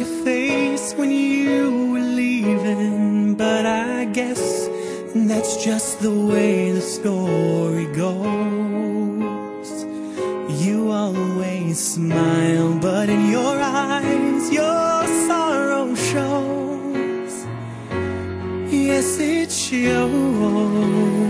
your face when you were leaving, but I guess that's just the way the story goes. You always smile, but in your eyes your sorrow shows. Yes, it shows.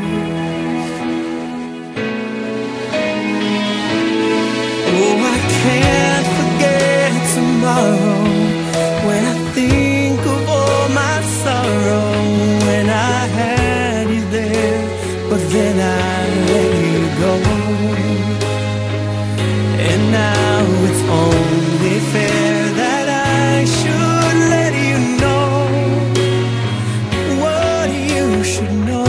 Oh, I can't forget tomorrow when I think of all my sorrow. When I had you there, but then I let you go. And now it's only fair that I should let you know what you should know.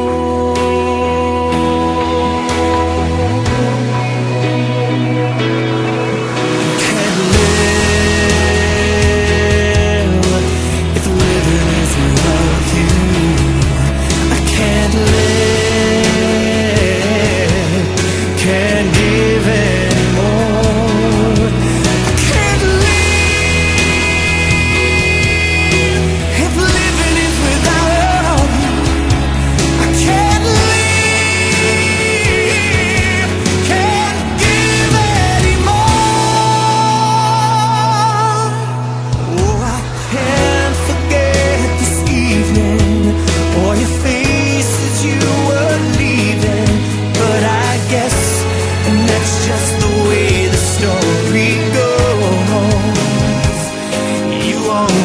Just the way the story goes. You always